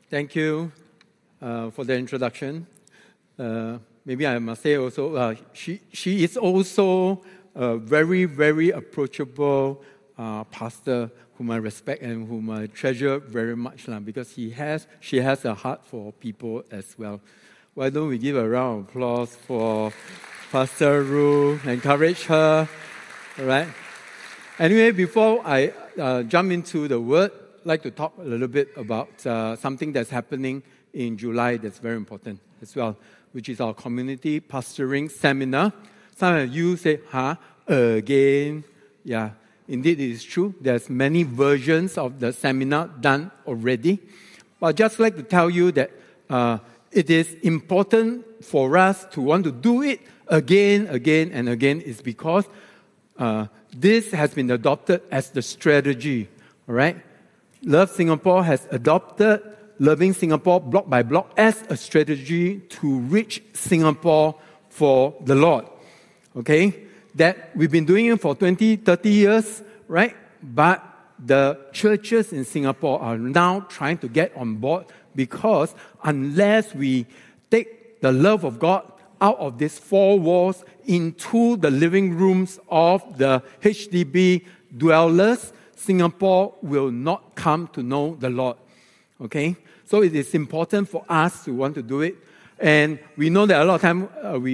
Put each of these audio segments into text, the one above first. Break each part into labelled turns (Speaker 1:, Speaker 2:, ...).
Speaker 1: Thank you for the introduction. Maybe I must say also, she is also a very, very approachable pastor whom I respect and whom I treasure very much because she has a heart for people as well. Why don't we give a round of applause for Pastor Ru, encourage her, all right? Anyway, before I jump into the word, I'd like to talk a little bit about something that's happening in July that's very important as well, which is our community pastoring seminar. Some of you say, again? Yeah, indeed it is true. There's many versions of the seminar done already. But I'd just like to tell you that it is important for us to want to do it again and again is because this has been adopted as the strategy, all right? Love Singapore has adopted Loving Singapore block by block as a strategy to reach Singapore for the Lord. Okay? That we've been doing it for 20, 30 years, right? But the churches in Singapore are now trying to get on board because unless we take the love of God out of these four walls into the living rooms of the HDB dwellers, Singapore will not come to know the Lord. Okay? So it is important for us to want to do it. And we know that a lot of time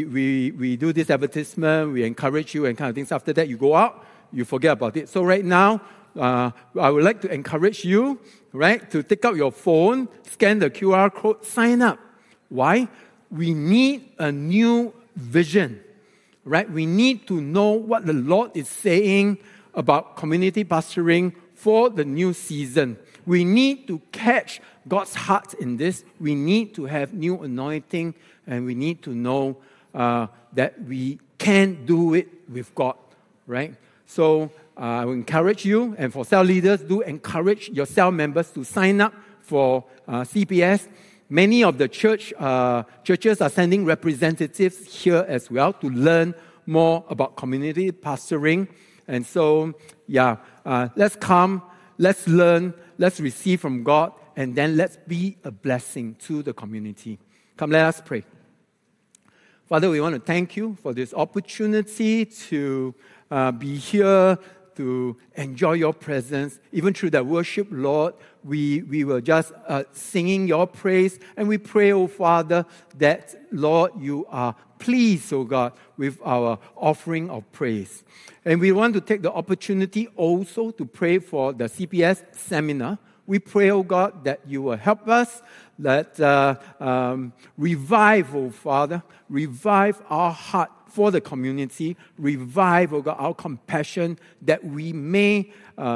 Speaker 1: we do this advertisement, we encourage you and kind of things. After that, you go out, you forget about it. So right now, I would like to encourage you, right, to take out your phone, scan the QR code, sign up. Why? We need a new vision, right? We need to know what the Lord is saying about community pastoring for the new season. We need to catch God's heart in this. We need to have new anointing, and we need to know that we can do it with God, right? So I will encourage you, and for cell leaders, do encourage your cell members to sign up for CPS. Many of the churches are sending representatives here as well to learn more about community pastoring. And so, let's come, let's learn, let's receive from God, and then let's be a blessing to the community. Come, let us pray. Father, we want to thank you for this opportunity to be here, to enjoy your presence. Even through the worship, Lord, we were just singing your praise. And we pray, oh Father, that, Lord, you are pleased, oh God, with our offering of praise. And we want to take the opportunity also to pray for the CPS seminar. We pray, oh God, that you will help us, that revive, oh Father, revive our heart for the community, revive, oh God, our compassion, that we may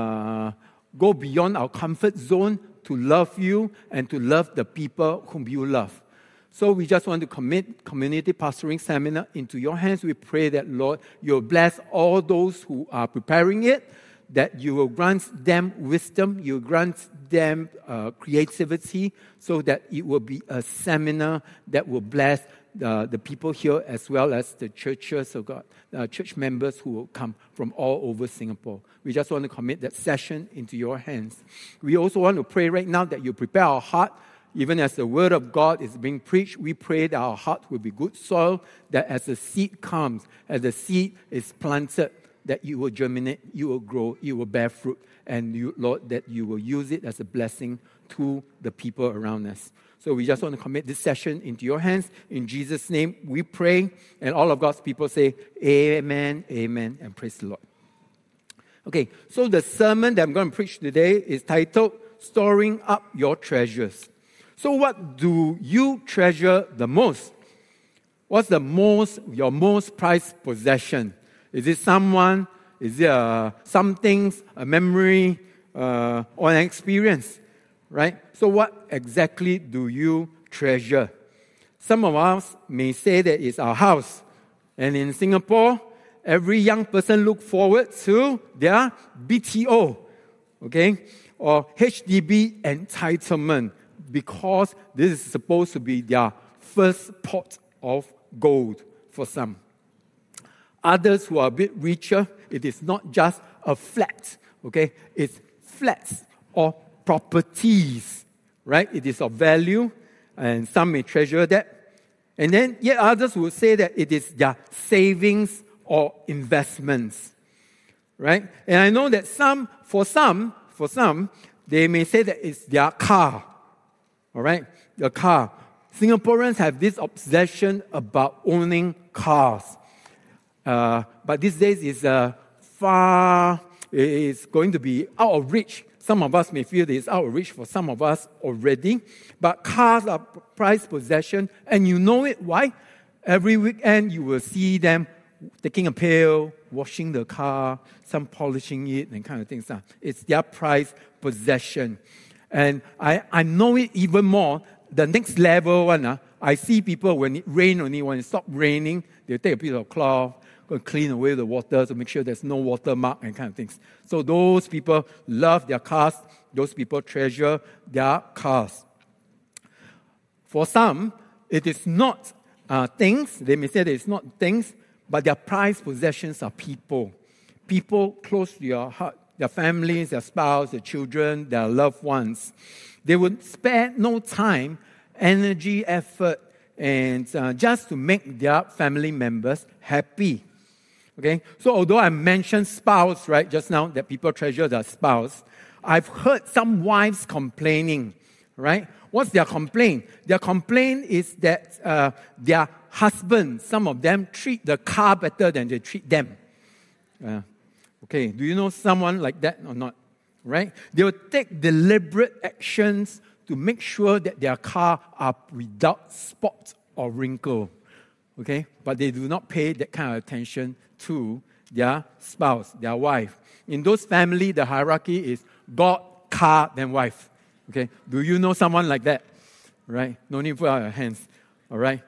Speaker 1: go beyond our comfort zone to love you and to love the people whom you love. So we just want to commit Community Pastoring Seminar into your hands. We pray that, Lord, you'll bless all those who are preparing it, that you will grant them wisdom, you will grant them creativity, so that it will be a seminar that will bless the people here as well as the churches of God, church members who will come from all over Singapore. We just want to commit that session into your hands. We also want to pray right now that you prepare our heart. Even as the word of God is being preached, we pray that our heart will be good soil, that as the seed comes, as the seed is planted, that you will germinate, you will grow, you will bear fruit, and you, Lord, that you will use it as a blessing to the people around us. So we just want to commit this session into your hands. In Jesus' name, we pray, and all of God's people say, amen, amen, and praise the Lord. Okay, so the sermon that I'm going to preach today is titled, Storing Up Your Treasures. So what do you treasure the most? What's your most prized possession? Is it someone? Is it something, a memory, or an experience? Right? So what exactly do you treasure? Some of us may say that it's our house. And in Singapore, every young person look forward to their BTO, okay? Or HDB entitlement, because this is supposed to be their first pot of gold for some. Others who are a bit richer, it is not just a flat, okay? It's flats or properties, right? It is of value, and some may treasure that. And then yet others would say that it is their savings or investments, right? And I know that for some, they may say that it's their car, all right? The car. Singaporeans have this obsession about owning cars. But these days it's going to be out of reach. Some of us may feel that it's out of reach for some of us already. But cars are prized possession, and you know it. Why? Every weekend you will see them taking a pail, washing the car, some polishing it, and kind of things. It's their prized possession. And I know it even more. The next level one, I see people when it rains only, when it stops raining, they'll take a piece of cloth, go clean away the water to make sure there's no watermark and kind of things. So those people love their cars. Those people treasure their cars. For some, it is not things. They may say that it's not things, but their prized possessions are people. People close to your heart, their families, their spouse, their children, their loved ones. They would spare no time, energy, effort, and just to make their family members happy. Okay? So although I mentioned spouse, right, just now, that people treasure their spouse, I've heard some wives complaining, right? What's their complaint? Their complaint is that their husbands, some of them, treat the car better than they treat them. Okay, do you know someone like that or not? Right? They will take deliberate actions to make sure that their car are without spot or wrinkle. Okay? But they do not pay that kind of attention to their spouse, their wife. In those families, the hierarchy is God, car, then wife. Okay? Do you know someone like that? Right? No need to put out your hands. All right?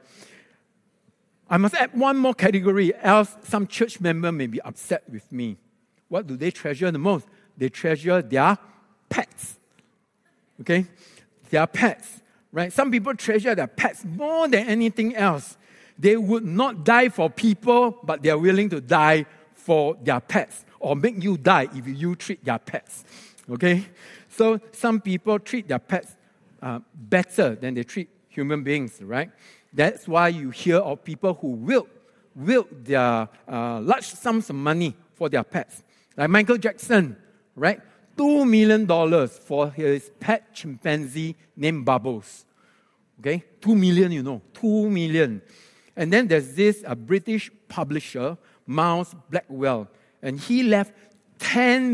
Speaker 1: I must add one more category, else some church member may be upset with me. What do they treasure the most? They treasure their pets. Okay? Their pets. Right? Some people treasure their pets more than anything else. They would not die for people, but they are willing to die for their pets, or make you die if you treat their pets. Okay? So some people treat their pets better than they treat human beings, right? That's why you hear of people who will their large sums of money for their pets. Like Michael Jackson, right? $2 million for his pet chimpanzee named Bubbles. Okay? 2 million, you know. 2 million. And then there's this British publisher, Miles Blackwell, and he left $10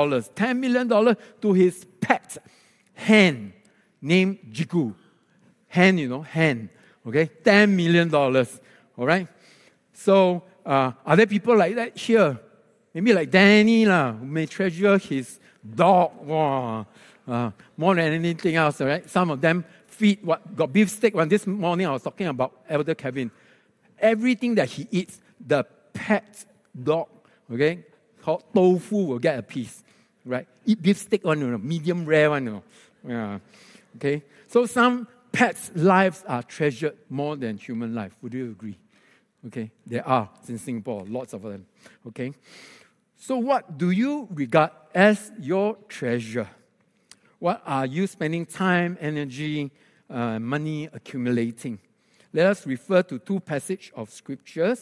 Speaker 1: million to his pet hen named Jigu. Hen, you know, hen. Okay? $10 million. All right? So, are there people like that here? Maybe like Danny, who may treasure his dog more than anything else, right? Some of them feed got beef steak. When this morning I was talking about Elder Kevin. Everything that he eats, the pet dog, okay, called tofu will get a piece, right? Eat beef steak one, you know, medium rare one, you know. Yeah. Okay? So some pets' lives are treasured more than human life. Would you agree? Okay? There are in Singapore, lots of them. Okay? So what do you regard as your treasure? What are you spending time, energy, money accumulating? Let us refer to two passages of scriptures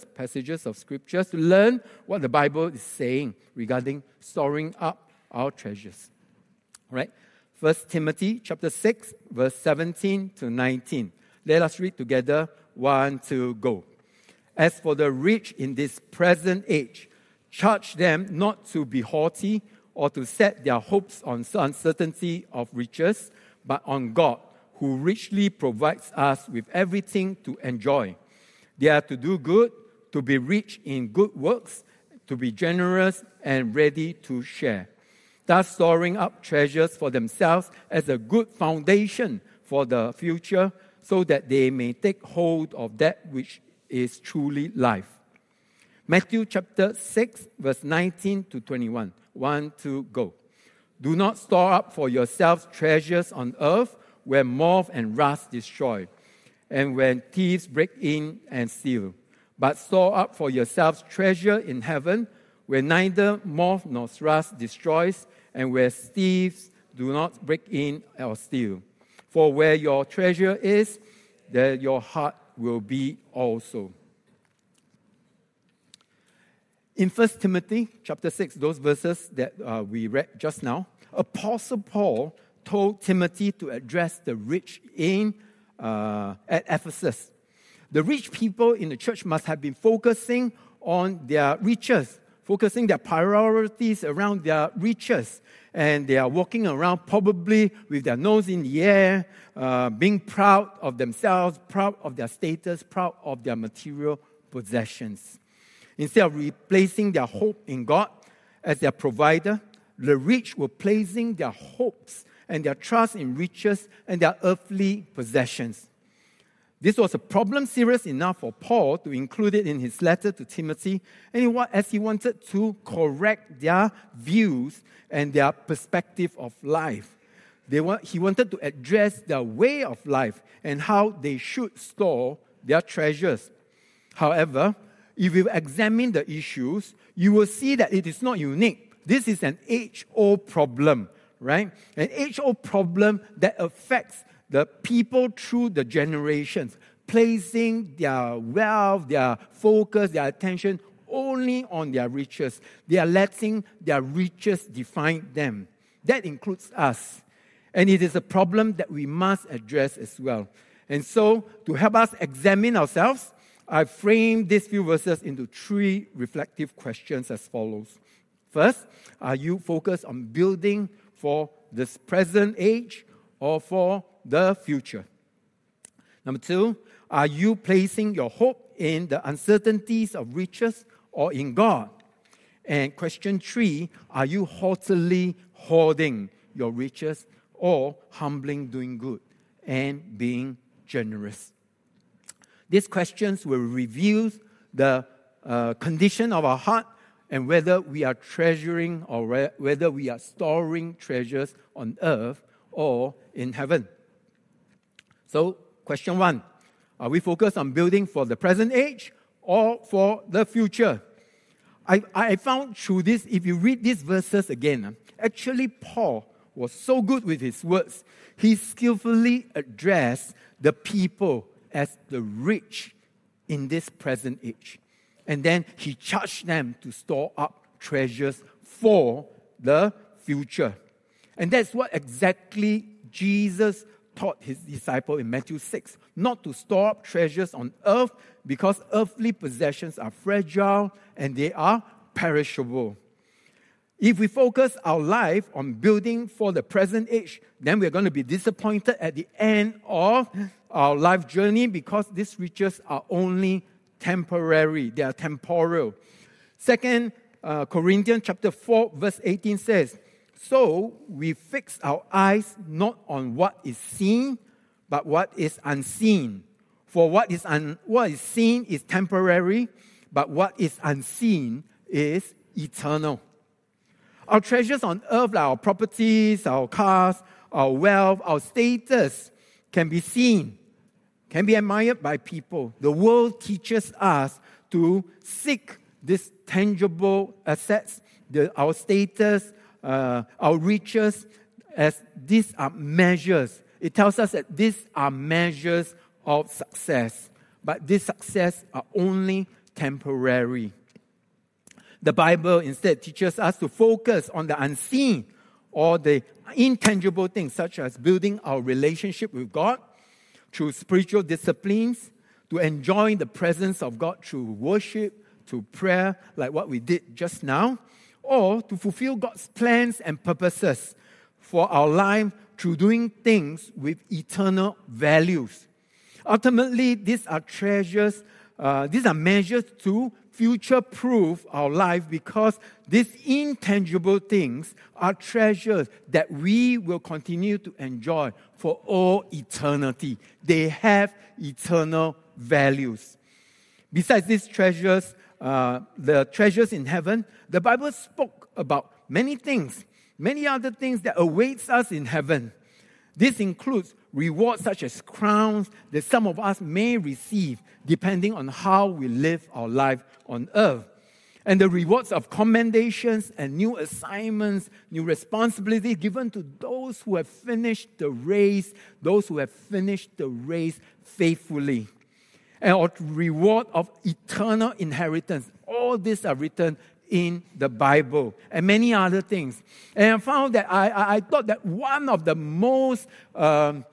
Speaker 1: to learn what the Bible is saying regarding storing up our treasures. All right? 1 Timothy chapter 6, verse 17 to 19. Let us read together. 1, 2, go. As for the rich in this present age, charge them not to be haughty or to set their hopes on uncertainty of riches, but on God, who richly provides us with everything to enjoy. They are to do good, to be rich in good works, to be generous and ready to share, thus storing up treasures for themselves as a good foundation for the future, so that they may take hold of that which is truly life. Matthew chapter 6, verse 19 to 21. 1, 2, go. Do not store up for yourselves treasures on earth, where moth and rust destroy, and when thieves break in and steal. But store up for yourselves treasure in heaven, where neither moth nor rust destroys, and where thieves do not break in or steal. For where your treasure is, there your heart will be also. In 1 Timothy chapter 6, those verses that we read just now, Apostle Paul told Timothy to address the rich at Ephesus. The rich people in the church must have been focusing on their riches, focusing their priorities around their riches. And they are walking around probably with their nose in the air, being proud of themselves, proud of their status, proud of their material possessions. Instead of replacing their hope in God as their provider, the rich were placing their hopes and their trust in riches and their earthly possessions. This was a problem serious enough for Paul to include it in his letter to Timothy, and as he wanted to correct their views and their perspective of life. He wanted to address their way of life and how they should store their treasures. However, if you examine the issues, you will see that it is not unique. This is an age-old problem, right? An age-old problem that affects the people through the generations, placing their wealth, their focus, their attention only on their riches. They are letting their riches define them. That includes us. And it is a problem that we must address as well. And so, to help us examine ourselves, I framed these few verses into 3 reflective questions as follows. First, are you focused on building for this present age or for the future? Number 2, are you placing your hope in the uncertainties of riches or in God? And question 3, are you haughtily hoarding your riches or humbling doing good and being generous? These questions will reveal the condition of our heart and whether we are treasuring or whether we are storing treasures on earth or in heaven. So, question 1, are we focused on building for the present age or for the future? I found through this, if you read these verses again, actually Paul was so good with his words. He skillfully addressed the people as the rich in this present age. And then he charged them to store up treasures for the future. And that's what exactly Jesus taught his disciple in Matthew 6. Not to store up treasures on earth because earthly possessions are fragile and they are perishable. If we focus our life on building for the present age, then we're going to be disappointed at the end of our life journey because these riches are only temporary. They are temporal. 2 Corinthians chapter 4, verse 18 says, so we fix our eyes not on what is seen, but what is unseen. For what is seen is temporary, but what is unseen is eternal. Our treasures on earth, like our properties, our cars, our wealth, our status, can be seen, can be admired by people. The world teaches us to seek these tangible assets, our status, our riches, as these are measures. It tells us that these are measures of success, but these success are only temporary. The Bible instead teaches us to focus on the unseen or the intangible things, such as building our relationship with God through spiritual disciplines, to enjoy the presence of God through worship, through prayer, like what we did just now, or to fulfill God's plans and purposes for our life through doing things with eternal values. Ultimately, these are treasures, these are measures to future-proof our life because these intangible things are treasures that we will continue to enjoy for all eternity. They have eternal values. Besides these treasures, the treasures in heaven, the Bible spoke about many things, many other things that awaits us in heaven. This includes rewards such as crowns that some of us may receive depending on how we live our life on earth. And the rewards of commendations and new assignments, new responsibilities given to those who have finished the race, faithfully. And reward of eternal inheritance. All these are written in the Bible and many other things. And I found that I thought that one of the most, the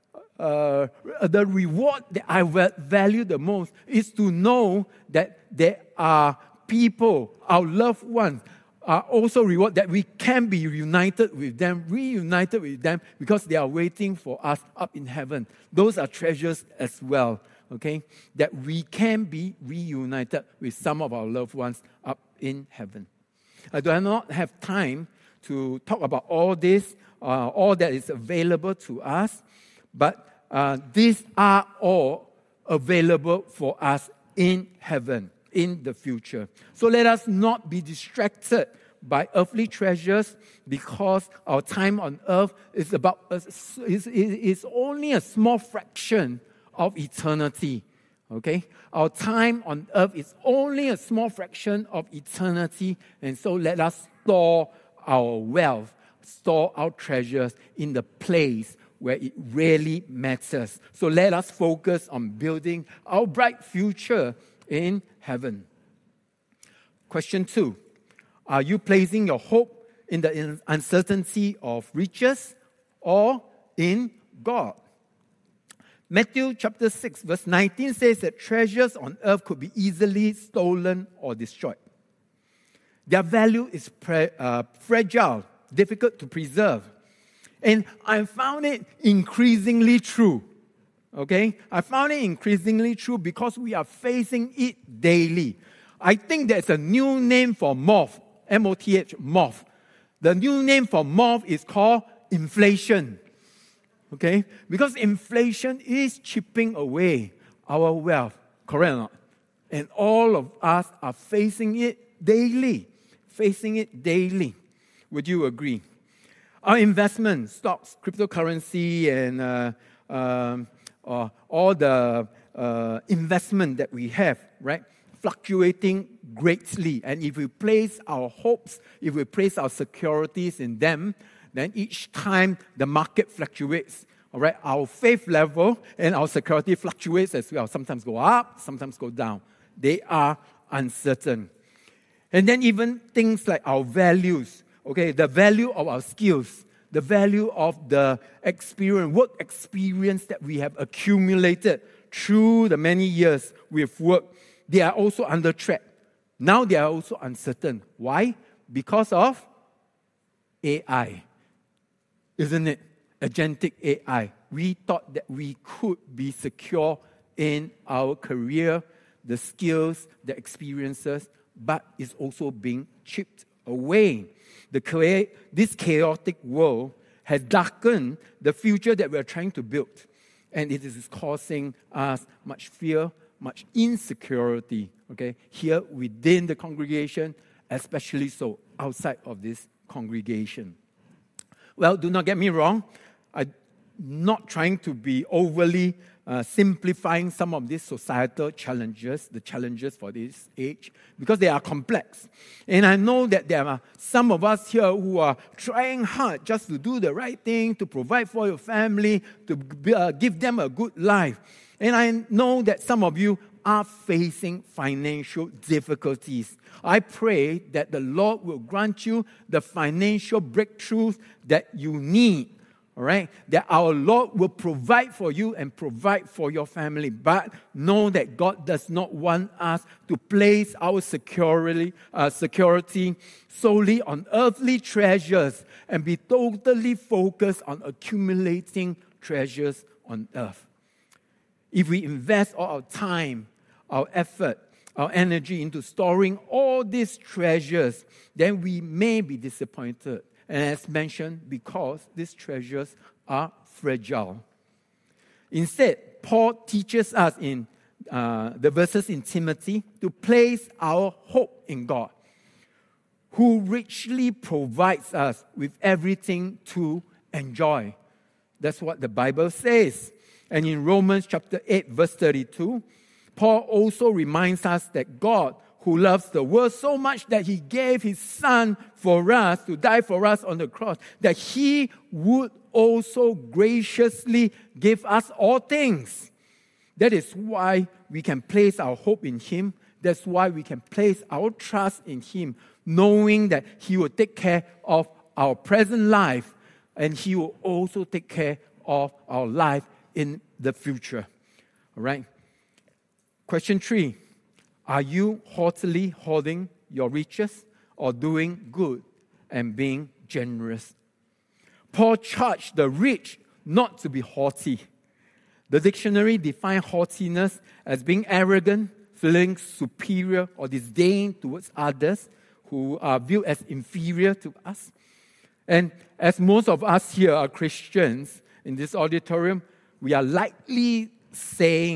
Speaker 1: reward that I value the most is to know that there are people, our loved ones, are also rewarded, that we can be reunited with them because they are waiting for us up in heaven. Those are treasures as well, okay? That we can be reunited with some of our loved ones up in heaven. I do not have time to talk about all this, all that is available to us, but these are all available for us in heaven, in the future. So let us not be distracted by earthly treasures, because our time on earth is only a small fraction of eternity. Okay? Our time on earth is only a small fraction of eternity, and so let us store our wealth, store our treasures in the place where it really matters. So let us focus on building our bright future in heaven. Question 2. Are you placing your hope in the uncertainty of riches or in God? Matthew chapter 6 verse 19 says that treasures on earth could be easily stolen or destroyed. Their value is fragile, difficult to preserve. And I found it increasingly true. Okay? I found it increasingly true because we are facing it daily. I think there's a new name for moth, M-O-T-H, moth. The new name for moth is called inflation. Okay? Because inflation is chipping away our wealth. Correct or not? And all of us are facing it daily. Would you agree? Our investment, stocks, cryptocurrency, and all the investment that we have, right, fluctuating greatly. And if we place our hopes, if we place our securities in them, then each time the market fluctuates, all right, our faith level and our security fluctuates as well. Sometimes go up, sometimes go down. They are uncertain. And then even things like our values, okay, the value of our skills, the value of the experience, work experience that we have accumulated through the many years we've worked, they are also under threat. Now they are also uncertain. Why? Because of AI. Isn't it? Agentic AI. We thought that we could be secure in our career, the skills, the experiences, but it's also being chipped away. This chaotic world has darkened the future that we're trying to build. And it is causing us much fear, much insecurity, okay, here within the congregation, especially so outside of this congregation. Well, do not get me wrong. I'm not trying to be overly simplifying some of these societal challenges, the challenges for this age, because they are complex. And I know that there are some of us here who are trying hard just to do the right thing, to provide for your family, to give them a good life. And I know that some of you are facing financial difficulties. I pray that the Lord will grant you the financial breakthroughs that you need. All right? That our Lord will provide for you and provide for your family. But know that God does not want us to place our security solely on earthly treasures and be totally focused on accumulating treasures on earth. If we invest all our time, our effort, our energy into storing all these treasures, then we may be disappointed. And as mentioned, because these treasures are fragile. Instead, Paul teaches us in the verses in Timothy to place our hope in God, who richly provides us with everything to enjoy. That's what the Bible says. And in Romans chapter 8, verse 32, Paul also reminds us that God, who loves the world so much that he gave his Son for us, to die for us on the cross, that he would also graciously give us all things. That is why we can place our hope in him. That's why we can place our trust in him, knowing that he will take care of our present life and he will also take care of our life in the future. All right? Question 3. Are you haughtily hoarding your riches or doing good and being generous? Paul charged the rich not to be haughty. The dictionary defines haughtiness as being arrogant, feeling superior or disdain towards others who are viewed as inferior to us. And as most of us here are Christians in this auditorium, we will likely say,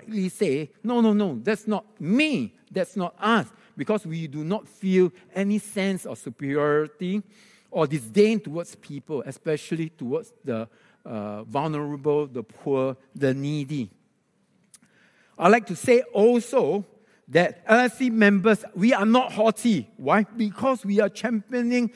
Speaker 1: no, that's not me, that's not us, because we do not feel any sense of superiority or disdain towards people, especially towards the vulnerable, the poor, the needy. I'd like to say also that LSC members, we are not haughty. Why? Because we are championing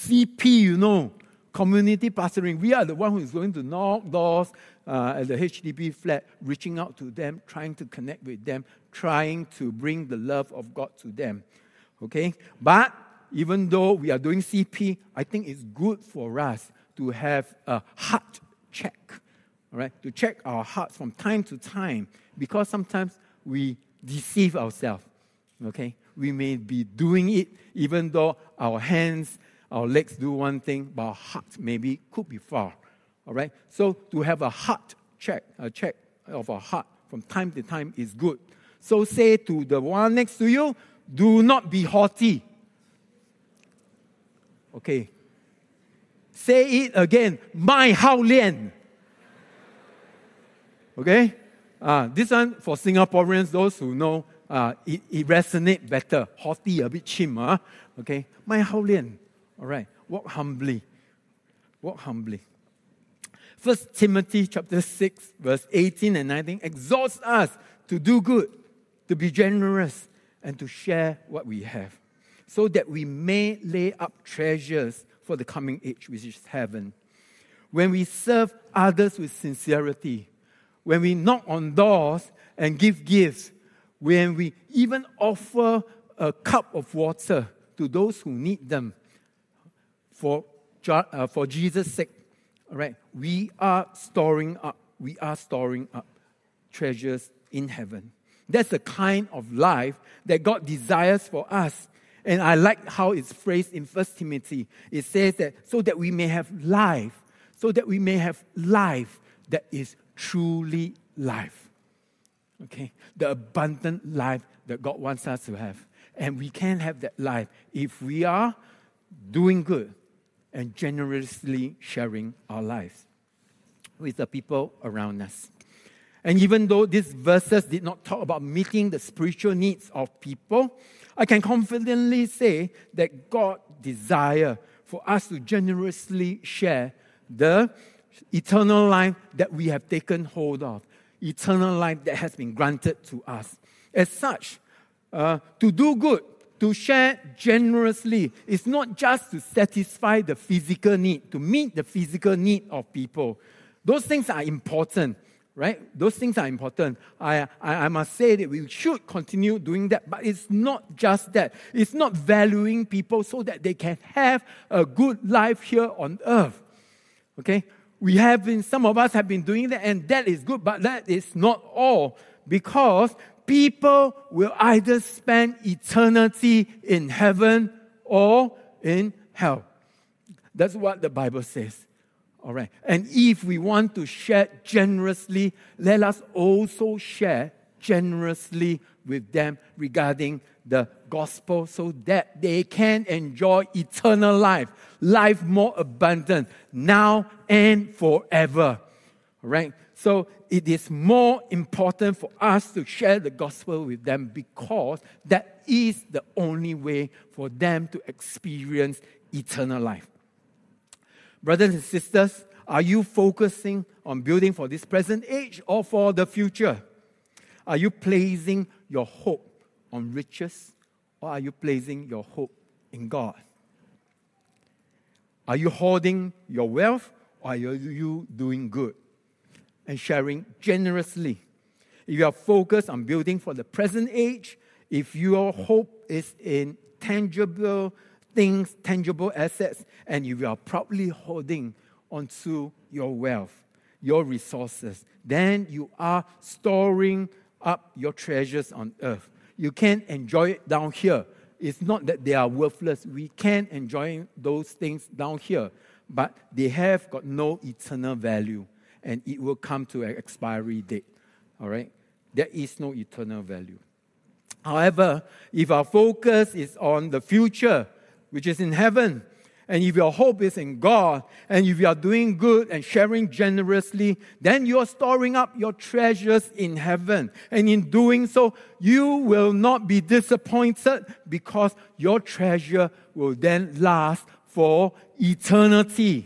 Speaker 1: CP, community pastoring. We are the one who is going to knock doors at the HDB flat, reaching out to them, trying to connect with them, trying to bring the love of God to them. Okay? But even though we are doing CP, I think it's good for us to have a heart check. All right? To check our hearts from time to time, because sometimes we deceive ourselves. Okay? We may be doing it even though our hands, our legs do one thing, but our heart maybe could be far. All right? So to have a heart check, a check of our heart from time to time is good. So say to the one next to you, do not be haughty. Okay. Say it again. My Hao Lian. Okay? This one for Singaporeans, those who know, it resonates better. Haughty, a bit chim. Okay? My Hao Lian. All right. Walk humbly. Walk humbly. 1 Timothy chapter 6, verse 18 and 19 exhorts us to do good, to be generous, and to share what we have, so that we may lay up treasures for the coming age, which is heaven. When we serve others with sincerity, when we knock on doors and give gifts, when we even offer a cup of water to those who need them, for Jesus' sake, all right, we are storing up treasures in heaven. That's the kind of life that God desires for us. And I like how it's phrased in 1 Timothy. It says that so that we may have life, that is truly life. Okay? The abundant life that God wants us to have. And we can have that life if we are doing good and generously sharing our lives with the people around us. And even though these verses did not talk about meeting the spiritual needs of people, I can confidently say that God desires for us to generously share the eternal life that we have taken hold of, eternal life that has been granted to us. As such, to do good, to share generously, is not just to satisfy the physical need, to meet the physical need of people. Those things are important. Right? Those things are important. I must say that we should continue doing that, but it's not just that. It's not valuing people so that they can have a good life here on earth. Okay? Some of us have been doing that, and that is good, but that is not all, because people will either spend eternity in heaven or in hell. That's what the Bible says. All right. And if we want to share generously, let us also share generously with them regarding the gospel so that they can enjoy eternal life more abundant, now and forever. All right. So it is more important for us to share the gospel with them because that is the only way for them to experience eternal life. Brothers and sisters, are you focusing on building for this present age or for the future? Are you placing your hope on riches or are you placing your hope in God? Are you hoarding your wealth, or are you doing good and sharing generously? If you are focused on building for the present age, if your hope is in tangible things, tangible assets, and if you are proudly holding onto your wealth, your resources, then you are storing up your treasures on earth. You can't enjoy it down here. It's not that they are worthless. We can enjoy those things down here, but they have got no eternal value, and it will come to an expiry date. All right? There is no eternal value. However, if our focus is on the future, which is in heaven, and if your hope is in God, and if you are doing good and sharing generously, then you are storing up your treasures in heaven. And in doing so, you will not be disappointed because your treasure will then last for eternity.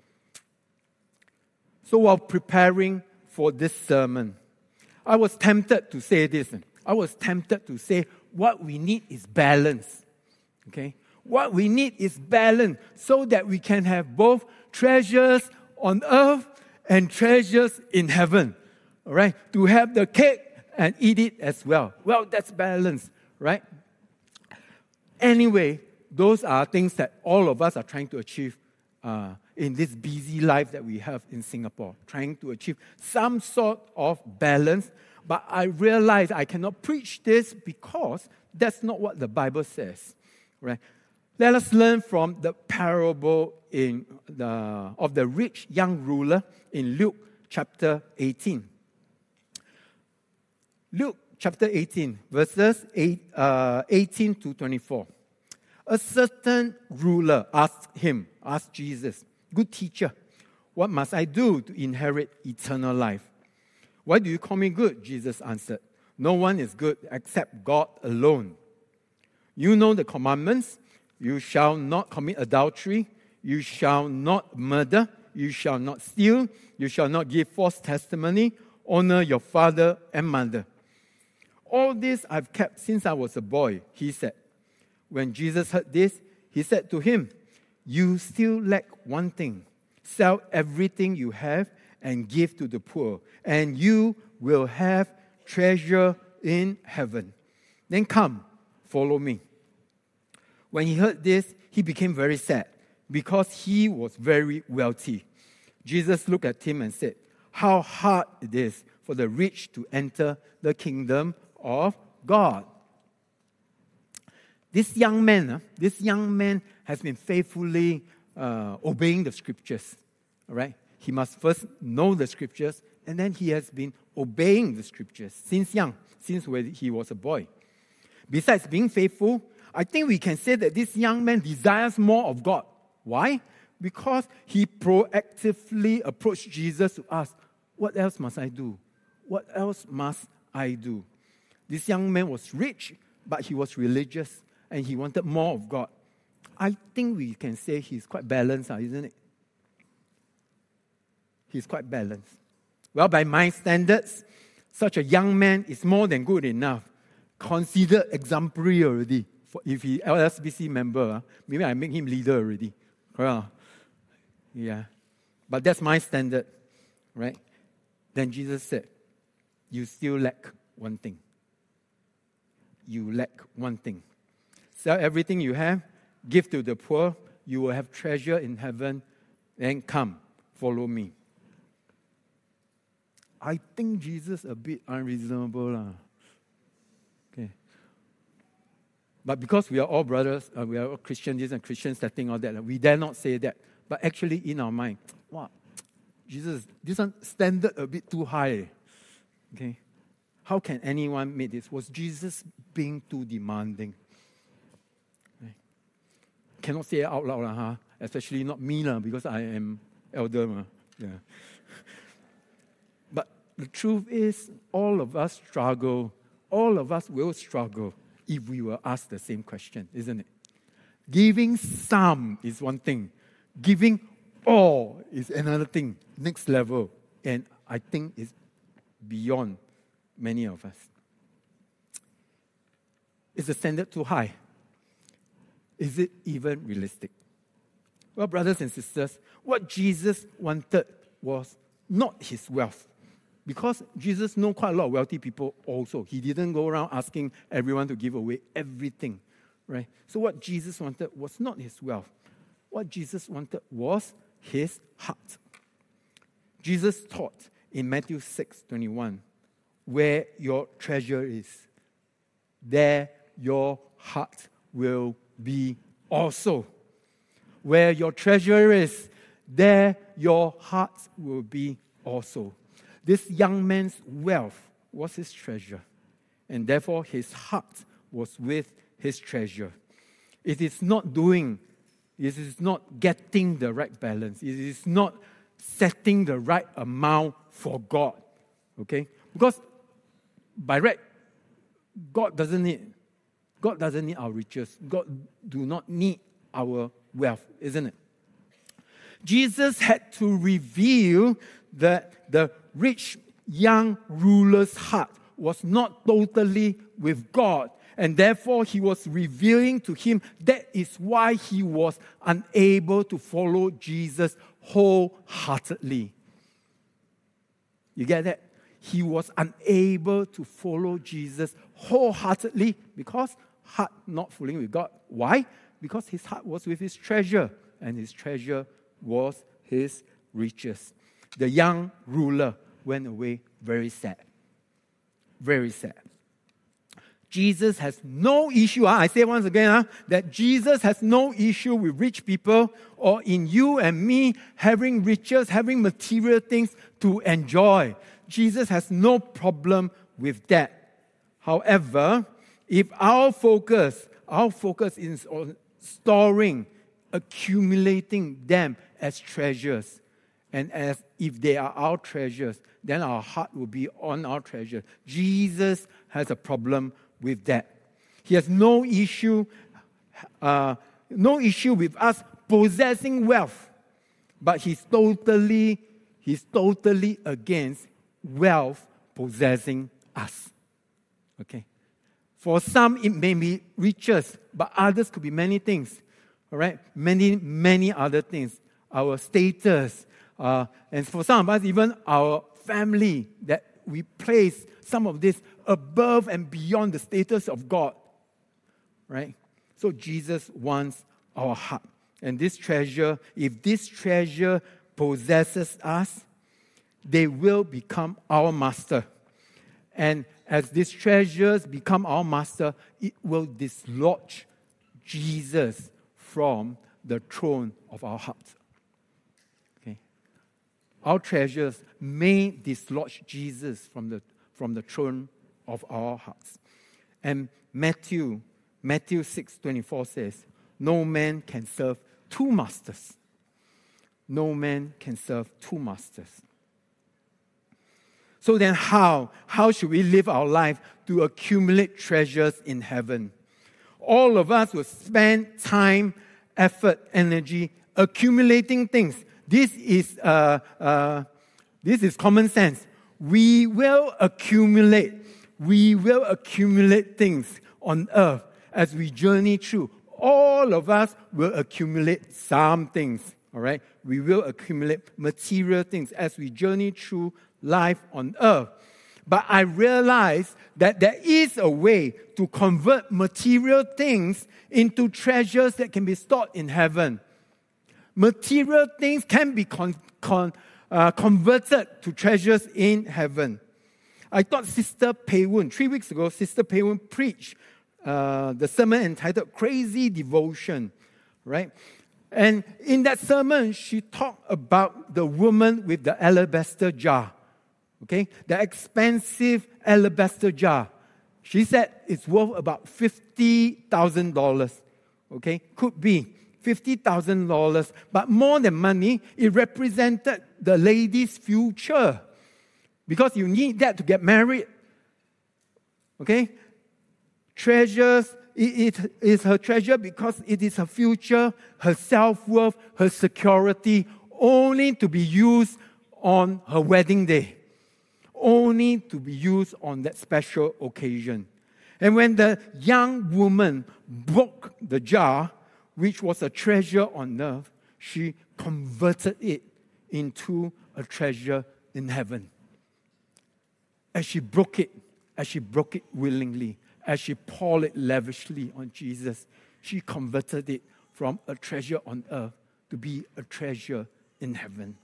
Speaker 1: So while preparing for this sermon, I was tempted to say this. I was tempted to say what we need is balance. Okay? What we need is balance so that we can have both treasures on earth and treasures in heaven. All right? To have the cake and eat it as well. Well, that's balance, right? Anyway, those are things that all of us are trying to achieve in this busy life that we have in Singapore. Trying to achieve some sort of balance. But I realize I cannot preach this because that's not what the Bible says, right? Let us learn from the parable of the rich young ruler in Luke chapter 18. Luke chapter 18, verses 18 to 24. A certain ruler asked Jesus, "Good teacher, what must I do to inherit eternal life?" "Why do you call me good?" Jesus answered. "No one is good except God alone. You know the commandments. You shall not commit adultery. You shall not murder. You shall not steal. You shall not give false testimony. Honor your father and mother." "All this I've kept since I was a boy," he said. When Jesus heard this, he said to him, "You still lack one thing. Sell everything you have and give to the poor, and you will have treasure in heaven. Then come, follow me." When he heard this, he became very sad because he was very wealthy. Jesus looked at him and said, "How hard it is for the rich to enter the kingdom of God." This young man has been faithfully obeying the scriptures. All right? He must first know the scriptures, and then he has been obeying the scriptures since young, since when he was a boy. Besides being faithful, I think we can say that this young man desires more of God. Why? Because he proactively approached Jesus to ask, "What else must I do? What else must I do?" This young man was rich, but he was religious, and he wanted more of God. I think we can say he's quite balanced, isn't it? He's quite balanced. Well, by my standards, such a young man is more than good enough. Considered exemplary already. If he LSBC member, maybe I make him leader already. Yeah. But that's my standard, right? Then Jesus said, "You still lack one thing. You lack one thing. Sell everything you have, give to the poor, you will have treasure in heaven, then come, follow me." I think Jesus a bit unreasonable. Okay. But because we are all brothers, we are all Christian, this and Christian setting, all that, we dare not say that. But actually in our mind, wow, Jesus, this one standard a bit too high. Okay. How can anyone make this? Was Jesus being too demanding? Okay. Cannot say it out loud, especially not me, because I am elder. Yeah. But the truth is, all of us struggle. All of us will struggle if we were asked the same question, isn't it? Giving some is one thing. Giving all is another thing, next level. And I think it's beyond many of us. Is the standard too high? Is it even realistic? Well, brothers and sisters, what Jesus wanted was not his wealth. Because Jesus knows quite a lot of wealthy people also. He didn't go around asking everyone to give away everything, right? So what Jesus wanted was not his wealth. What Jesus wanted was his heart. Jesus taught in Matthew 6:21, where your treasure is, there your heart will be also. Where your treasure is, there your heart will be also. This young man's wealth was his treasure, and therefore his heart was with his treasure. It is not getting the right balance. It is not setting the right amount for God. Okay? Because by right, God doesn't need our riches. God do not need our wealth, isn't it? Jesus had to reveal that the rich young ruler's heart was not totally with God, and therefore he was revealing to him that is why he was unable to follow Jesus wholeheartedly. You get that? He was unable to follow Jesus wholeheartedly because heart not fooling with God. Why? Because his heart was with his treasure, and his treasure was his riches. The young ruler went away very sad. Very sad. Jesus has no issue, I say once again, that Jesus has no issue with rich people or in you and me having riches, having material things to enjoy. Jesus has no problem with that. However, if our focus is on storing, accumulating them as treasures, and as if they are our treasures, then our heart will be on our treasure. Jesus has a problem with that. He has no issue with us possessing wealth, but he's totally against wealth possessing us. Okay. For some, it may be riches, but others could be many things. All right, many other things. Our status, and for some of us, even our family, that we place some of this above and beyond the status of God. Right? So Jesus wants our heart. And this treasure, if this treasure possesses us, they will become our master. And as these treasures become our master, it will dislodge Jesus from the throne of our hearts. Okay? Our treasures may dislodge Jesus from the throne of our hearts. And Matthew 6:24 says, no man can serve two masters. No man can serve two masters. So then how should we live our life to accumulate treasures in heaven? All of us will spend time, effort, energy accumulating things. This is common sense. We will accumulate things on earth as we journey through. All of us will accumulate some things. All right, we will accumulate material things as we journey through life on earth. But I realize that there is a way to convert material things into treasures that can be stored in heaven. Material things can be converted to treasures in heaven. I thought Sister Pei Woon, 3 weeks ago, Sister Pei Woon preached the sermon entitled Crazy Devotion, right? And in that sermon, she talked about the woman with the alabaster jar. Okay, the expensive alabaster jar. She said it's worth about $50,000. Okay, could be $50,000. But more than money, it represented the lady's future. Because you need that to get married. Okay, treasures, it is her treasure because it is her future, her self-worth, her security, only to be used on her wedding day. Only to be used on that special occasion. And when the young woman broke the jar, which was a treasure on earth, she converted it into a treasure in heaven. As she broke it willingly, as she poured it lavishly on Jesus, she converted it from a treasure on earth to be a treasure in heaven.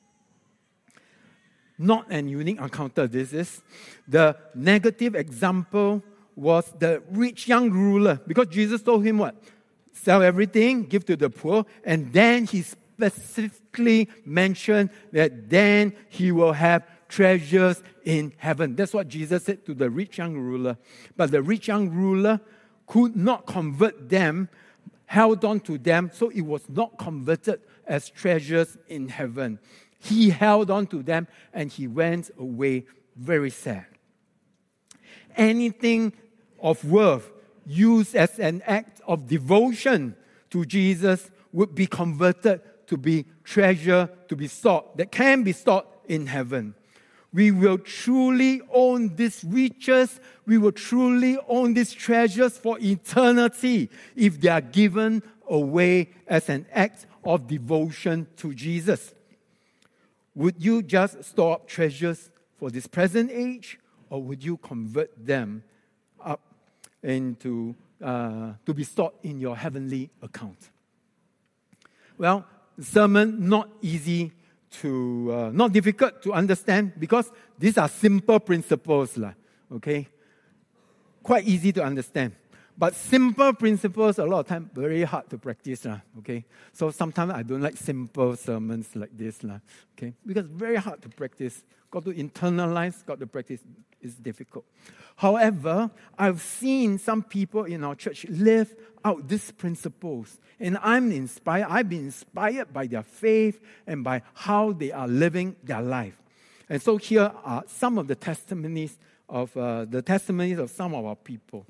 Speaker 1: Not an unique encounter, this is. The negative example was the rich young ruler, because Jesus told him what? Sell everything, give to the poor, and then he specifically mentioned that then he will have treasures in heaven. That's what Jesus said to the rich young ruler. But the rich young ruler could not convert them, held on to them, so it was not converted as treasures in heaven. He held on to them and he went away very sad. Anything of worth used as an act of devotion to Jesus would be converted to be treasure to be sought, that can be sought in heaven. We will truly own these riches, we will truly own these treasures for eternity if they are given away as an act of devotion to Jesus. Would you just store up treasures for this present age, or would you convert them up into to be stored in your heavenly account? Well, the sermon not difficult to understand, because these are simple principles, okay? Quite easy to understand. But simple principles, a lot of time, very hard to practice, okay? So sometimes I don't like simple sermons like this, okay? Because very hard to practice. Got to internalize, got to practice. It's difficult. However, I've seen some people in our church live out these principles. And I'm inspired. I've been inspired by their faith and by how they are living their life. And so here are some of the testimonies of some of our people.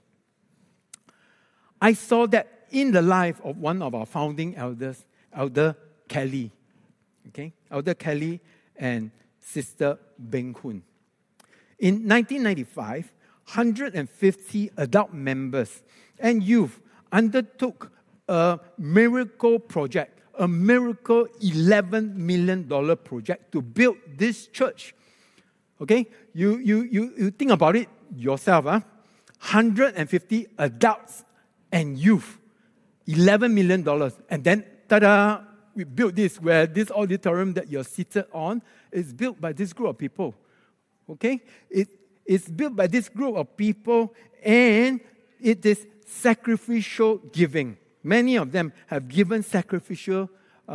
Speaker 1: I saw that in the life of one of our founding elders, Elder Kelly. Okay? Elder Kelly and Sister Beng Hun. In 1995, 150 adult members and youth undertook a miracle project, a miracle $11 million project to build this church. Okay? You think about it yourself. 150 adults and youth, $11 million. And then, ta-da, we built this, where this auditorium that you're seated on is built by this group of people. Okay? It's built by this group of people, and it is sacrificial giving. Many of them have given sacrificially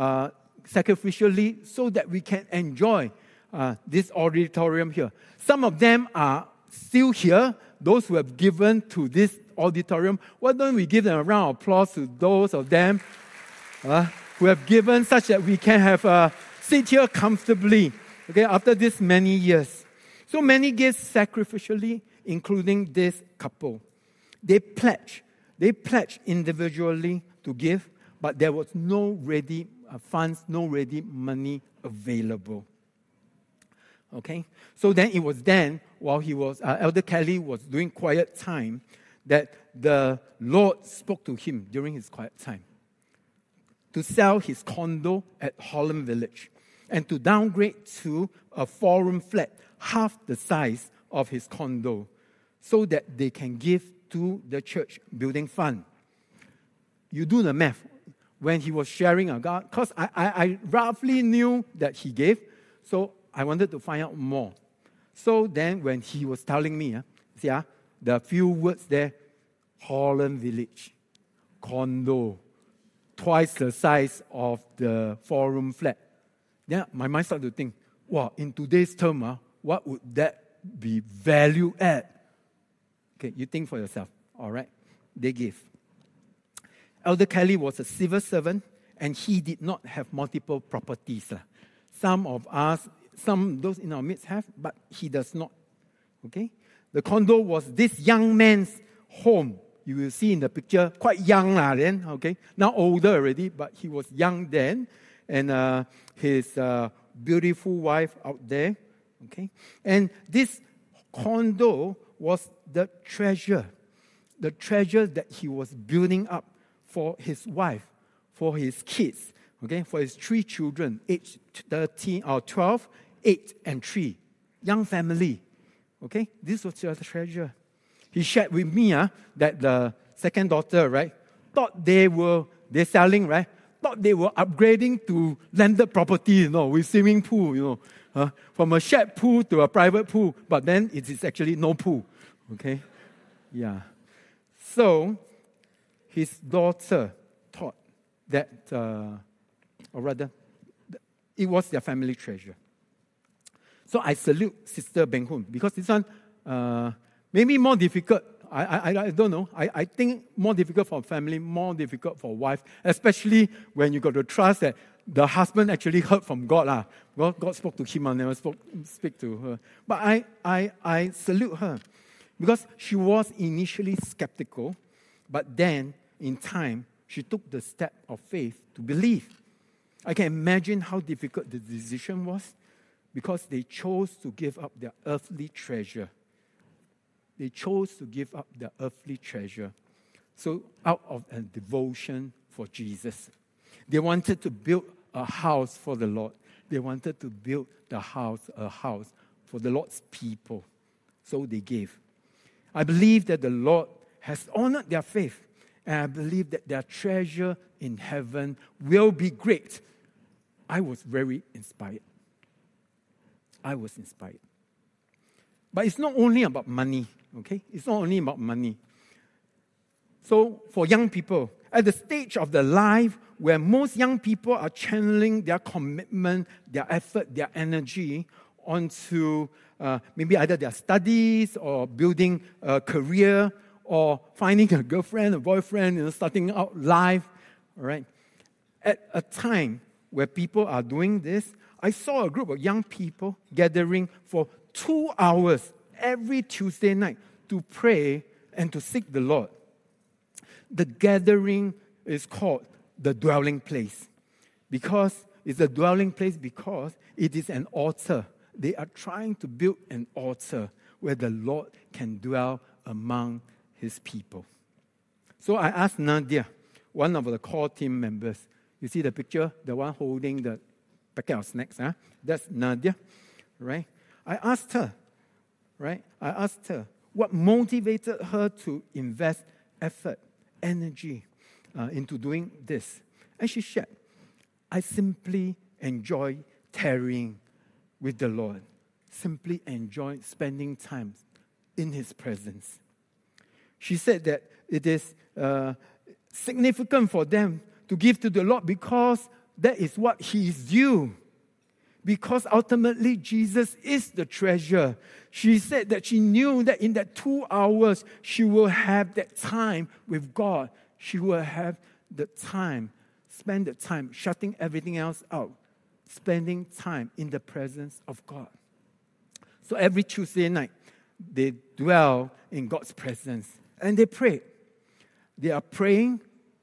Speaker 1: so that we can enjoy this auditorium here. Some of them are still here, those who have given to this auditorium. Why don't we give them a round of applause to those of them who have given, such that we can have sit here comfortably, okay, after this many years. So many gave sacrificially, including this couple. They pledged individually to give, but there was no ready funds, no ready money available. Okay, so then it was then, while Elder Kelly was doing quiet time, that the Lord spoke to him during his quiet time to sell his condo at Holland Village and to downgrade to a 4-room flat, half the size of his condo, so that they can give to the church building fund. You do the math. When he was sharing about, because I roughly knew that he gave, so I wanted to find out more. So then when he was telling me, the few words there, Holland Village, condo, twice the size of the 4-room flat. Then my mind started to think, wow, in today's term, what would that be valued at? Okay, you think for yourself. All right, they gave. Elder Kelly was a civil servant, and he did not have multiple properties. Some those in our midst have, but he does not. Okay? The condo was this young man's home. You will see in the picture, quite young then, okay? Now older already, but he was young then. And his beautiful wife out there, okay? And this condo was the treasure that he was building up for his wife, for his kids, okay, for his 3 children, aged 12, 8, and 3. Young family. Okay, this was your treasure. He shared with me that the second daughter, right, thought they're selling, right? Thought they were upgrading to landed property, with swimming pool, from a shared pool to a private pool, but then it is actually no pool. Okay, yeah. So his daughter thought that, or rather, it was their family treasure. So I salute Sister Beng Hoon, because this one maybe more difficult. I don't know. I think more difficult for family, more difficult for wife, especially when you got to trust that the husband actually heard from God. God spoke to him and never speak to her. But I salute her, because she was initially skeptical, but then in time she took the step of faith to believe. I can imagine how difficult the decision was, because they chose to give up their earthly treasure. They chose to give up their earthly treasure. So out of a devotion for Jesus. They wanted to build a house for the Lord. They wanted to build a house for the Lord's people. So they gave. I believe that the Lord has honored their faith. And I believe that their treasure in heaven will be great. I was very inspired. I was inspired. But it's not only about money, okay? It's not only about money. So for young people, at the stage of their life where most young people are channeling their commitment, their effort, their energy onto maybe either their studies or building a career or finding a girlfriend, a boyfriend, starting out life, all right? At a time where people are doing this, I saw a group of young people gathering for 2 hours every Tuesday night to pray and to seek the Lord. The gathering is called the dwelling place. Because it's a dwelling place because it is an altar. They are trying to build an altar where the Lord can dwell among his people. So I asked Nadia, one of the core team members. You see the picture? The one holding the packet of snacks. That's Nadia, right? I asked her, what motivated her to invest effort, energy into doing this. And she shared, I simply enjoy tarrying with the Lord. Simply enjoy spending time in his presence. She said that it is significant for them to give to the Lord because that is what he is due. Because ultimately, Jesus is the treasure. She said that she knew that in that 2 hours, she will have that time with God. She will have the time, spend the time shutting everything else out, spending time in the presence of God. So every Tuesday night, they dwell in God's presence and they pray. They are praying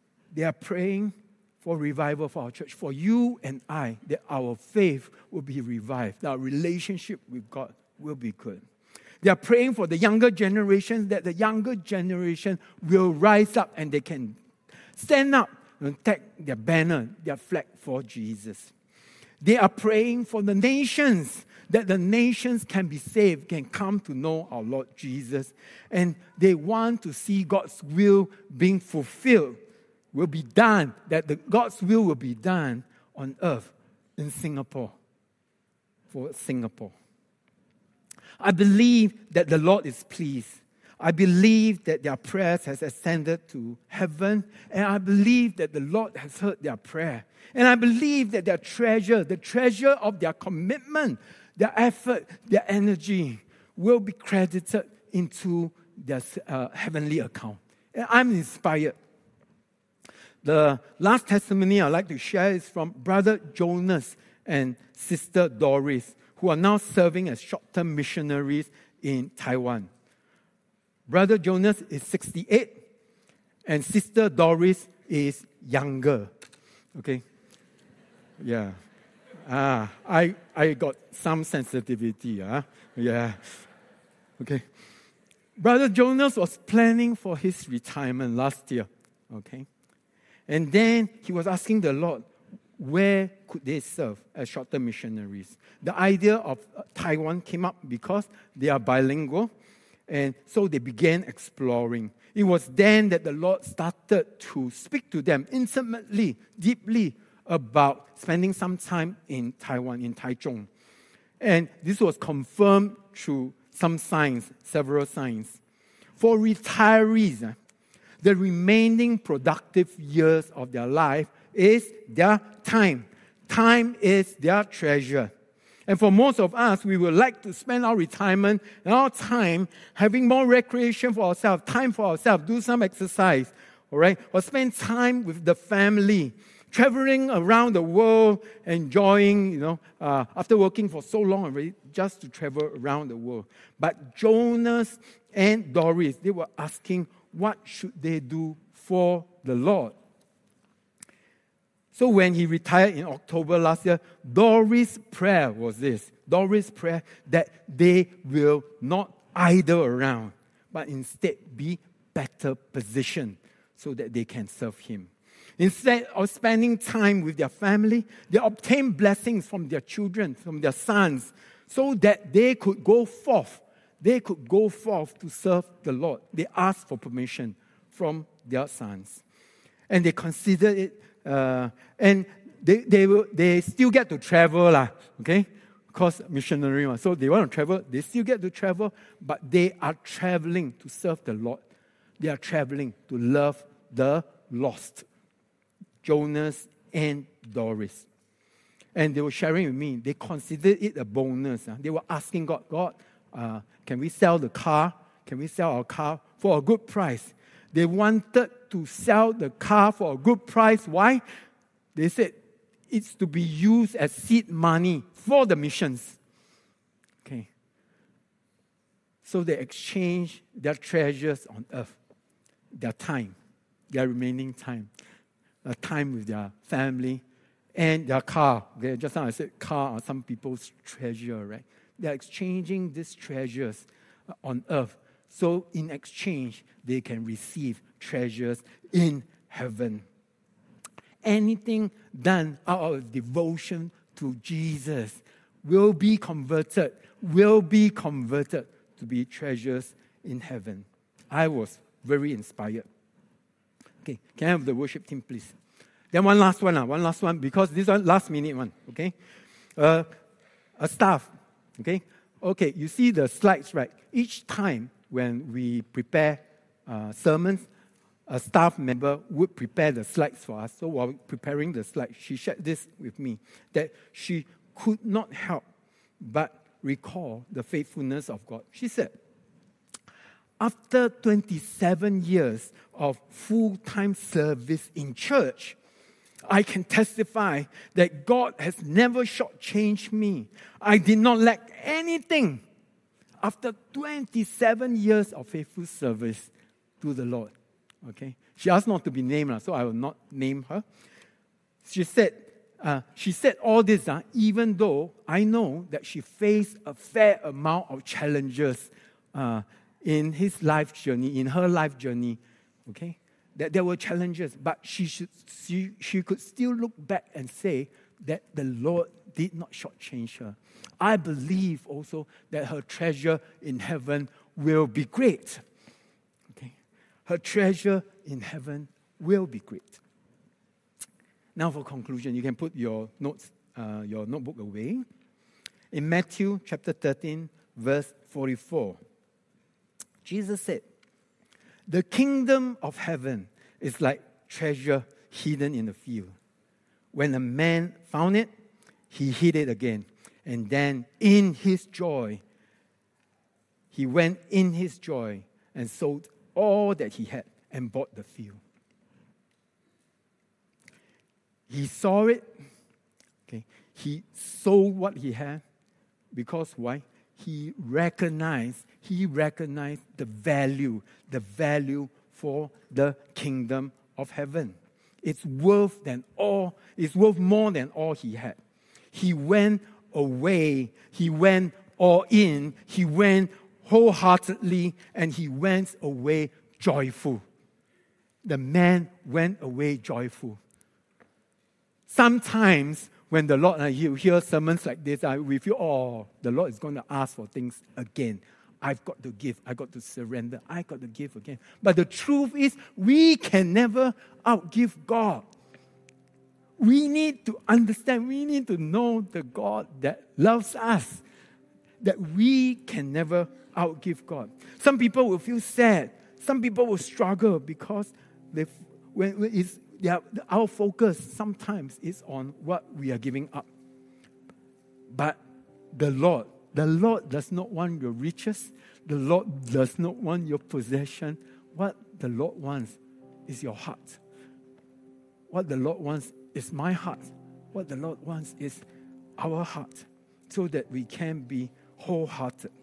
Speaker 1: for revival for our church, for you and I, that our faith will be revived, that our relationship with God will be good. They are praying for the younger generation, that the younger generation will rise up and they can stand up and take their banner, their flag for Jesus. They are praying for the nations, that the nations can be saved, can come to know our Lord Jesus. And they want to see God's will being fulfilled, will be done, that God's will be done on earth in Singapore, for Singapore. I believe that the Lord is pleased. I believe that their prayers has ascended to heaven, and I believe that the Lord has heard their prayer. And I believe that their treasure, the treasure of their commitment, their effort, their energy will be credited into their heavenly account. And I'm inspired. The last testimony I'd like to share is from Brother Jonas and Sister Doris, who are now serving as short-term missionaries in Taiwan. Brother Jonas is 68, and Sister Doris is younger. Okay? Yeah. I got some sensitivity. Yeah. Okay. Brother Jonas was planning for his retirement last year. Okay. And then he was asking the Lord, where could they serve as short-term missionaries? The idea of Taiwan came up because they are bilingual, and so they began exploring. It was then that the Lord started to speak to them intimately, deeply, about spending some time in Taiwan, in Taichung. And this was confirmed through some signs, several signs. For retirees, the remaining productive years of their life is their time. Time is their treasure. And for most of us, we would like to spend our retirement and our time having more recreation for ourselves, time for ourselves, do some exercise, all right? Or spend time with the family, traveling around the world, enjoying, after working for so long already, just to travel around the world. But Jonas and Doris, they were asking, what should they do for the Lord? So when he retired in October last year, Doris' prayer was this. Doris' prayer that they will not idle around, but instead be better positioned so that they can serve him. Instead of spending time with their family, they obtained blessings from their children, from their sons, so that they could go forth. They could go forth to serve the Lord. They asked for permission from their sons. And they considered it, and they still get to travel, okay? Because missionary, so they want to travel, they still get to travel, but they are traveling to serve the Lord. They are traveling to love the lost. Jonas and Doris. And they were sharing with me, they considered it a bonus. They were asking God, can we sell the car? Can we sell our car for a good price? They wanted to sell the car for a good price. Why? They said it's to be used as seed money for the missions. Okay. So they exchanged their treasures on earth, their time, their remaining time, time with their family, and their car. Okay, just now I said car are some people's treasure, right? They're exchanging these treasures on earth. So in exchange, they can receive treasures in heaven. Anything done out of devotion to Jesus will be converted to be treasures in heaven. I was very inspired. Okay, can I have the worship team, please? Then one last one, because this one last minute one, okay? A staff, okay? Okay, you see the slides, right? Each time when we prepare sermons, a staff member would prepare the slides for us. So while preparing the slides, she shared this with me, that she could not help but recall the faithfulness of God. She said, after 27 years of full-time service in church, I can testify that God has never shortchanged me. I did not lack anything after 27 years of faithful service to the Lord. Okay, she asked not to be named, so I will not name her. She said all this even though I know that she faced a fair amount of challenges in her life journey. Okay, that there were challenges, but she could still look back and say that the Lord did not shortchange her. I believe also that her treasure in heaven will be great. Okay, her treasure in heaven will be great. Now for conclusion, you can put your notebook away. In Matthew chapter 13, verse 44, Jesus said, "The kingdom of heaven is like treasure hidden in the field. When a man found it, he hid it again. And then in his joy, he went in his joy and sold all that he had and bought the field." He saw it. Okay. He sold what he had because why? He recognized the value for the kingdom of heaven. It's worth more than all he had. He went away, he went all in, he went wholeheartedly, and he went away joyful. the man went away joyful. Sometimes when the Lord, you hear sermons like this, we feel, the Lord is going to ask for things again. I've got to give. I've got to surrender. I've got to give again. But the truth is, we can never outgive God. We need to understand, we need to know the God that loves us, that we can never outgive God. Some people will feel sad. Some people will struggle because our focus sometimes is on what we are giving up. But the Lord does not want your riches. The Lord does not want your possession. What the Lord wants is your heart. What the Lord wants is my heart. What the Lord wants is our heart, so that we can be wholehearted.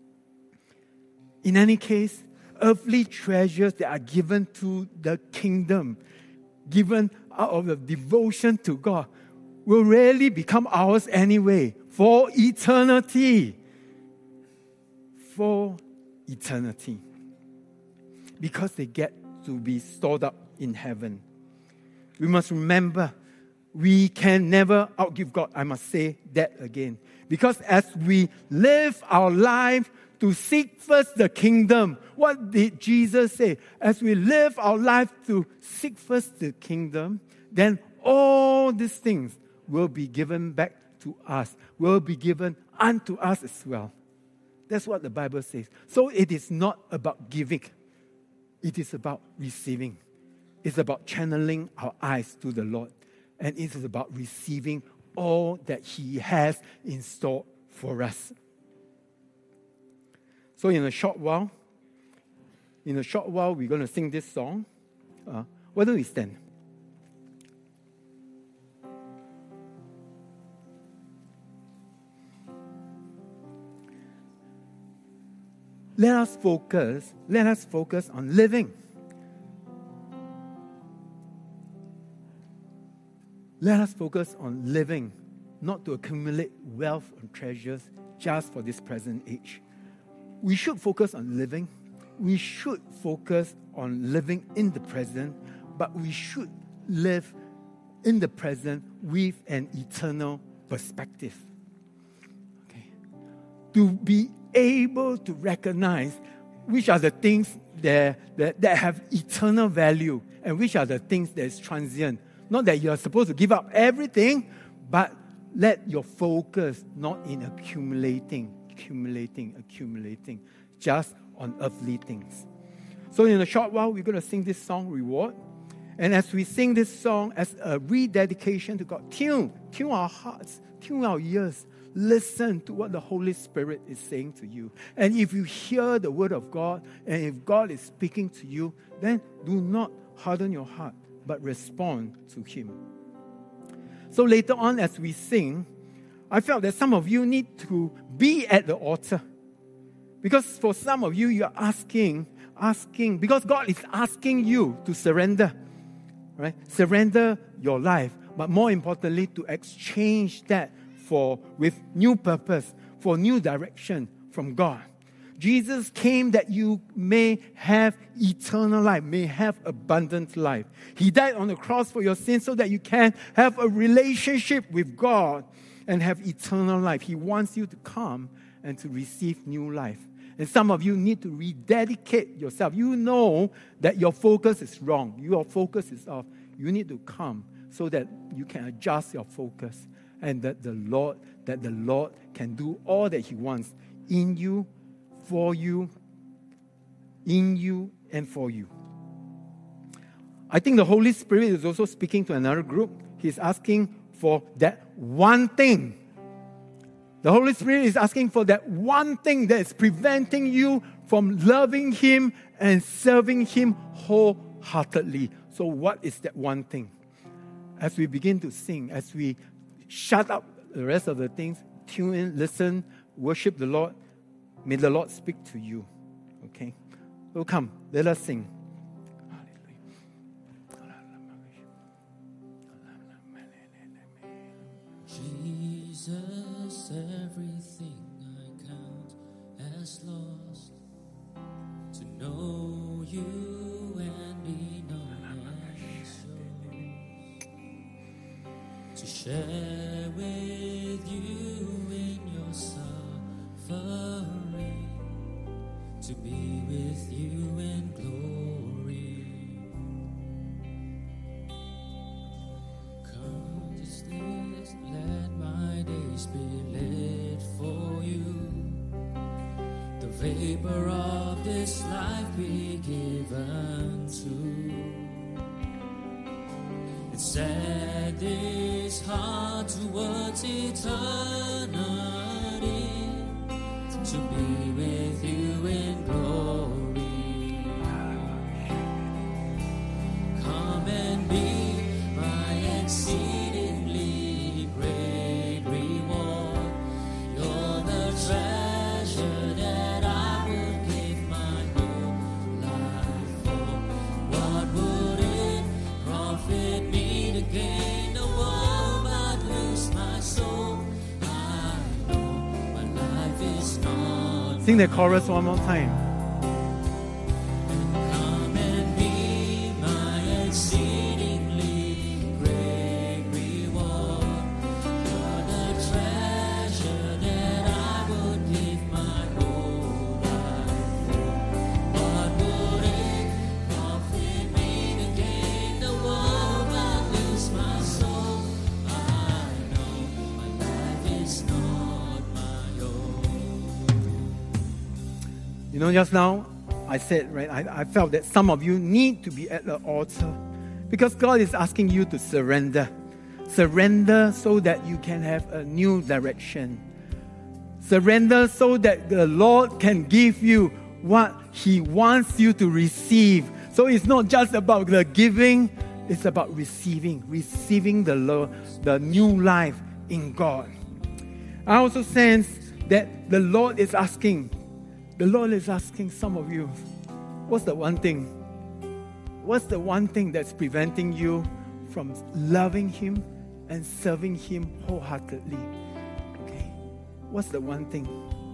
Speaker 1: In any case, earthly treasures that are given to the kingdom, given out of the devotion to God, will rarely become ours anyway, for eternity. For eternity. Because they get to be stored up in heaven. We must remember, we can never outgive God. I must say that again. Because as we live our life to seek first the kingdom, what did Jesus say? As we live our life to seek first the kingdom, then all these things will be given back to us, will be given unto us as well. That's what the Bible says. So it is not about giving. It is about receiving. It's about channeling our eyes to the Lord. And it is about receiving all that He has in store for us. So in a short while, we're going to sing this song. Why don't we stand? Let us focus on living. Let us focus on living, not to accumulate wealth and treasures just for this present age. We should focus on living. We should focus on living in the present, but we should live in the present with an eternal perspective. Okay. To be able to recognize which are the things that have eternal value and which are the things that is transient. Not that you are supposed to give up everything, but let your focus not in accumulating, just on earthly things. So in a short while, we're going to sing this song, Reward. And as we sing this song as a rededication to God, tune our hearts, tune our ears, listen to what the Holy Spirit is saying to you. And if you hear the word of God, and if God is speaking to you, then do not harden your heart, but respond to Him. So later on as we sing, I felt that some of you need to be at the altar. Because for some of you, you're asking, because God is asking you to surrender. Right? Surrender your life. But more importantly, to exchange that with new purpose, for new direction from God. Jesus came that you may have eternal life, may have abundant life. He died on the cross for your sins so that you can have a relationship with God and have eternal life. He wants you to come and to receive new life. And some of you need to rededicate yourself. You know that your focus is wrong. Your focus is off. You need to come so that you can adjust your focus and that the Lord can do all that He wants in you, for you, in you, and for you. I think the Holy Spirit is also speaking to another group. He's asking for that one thing. The Holy Spirit is asking for that one thing that is preventing you from loving Him and serving Him wholeheartedly. So what is that one thing? As we begin to sing, as we shut up the rest of the things, tune in, listen, worship the Lord, may the Lord speak to you. Okay? So come, let us sing.
Speaker 2: Jesus, everything I count as lost to know you and be known. share with you in your suffering, to be with you in glory. Come, just let my days be lit for you. The vapor of this life be given to. And set this heart towards eternity, to be with you in glory. Come and be my exceedingly great reward. You're the treasure that I would give my whole life for. What would it profit me to gain the world but lose my soul? I know my life is not.
Speaker 1: Sing the chorus one more time.
Speaker 2: Come and be my exceedingly great reward. You're the treasure that I would give my whole life for. What would it profit me to gain the world but lose my soul? I know my life is not my own.
Speaker 1: You know, just now, I said, right, I felt that some of you need to be at the altar because God is asking you to surrender. Surrender so that you can have a new direction. Surrender so that the Lord can give you what He wants you to receive. So it's not just about the giving, it's about receiving the Lord, the new life in God. I also sense that the Lord is asking some of you, what's the one thing? What's the one thing that's preventing you from loving Him and serving Him wholeheartedly? Okay, what's the one thing?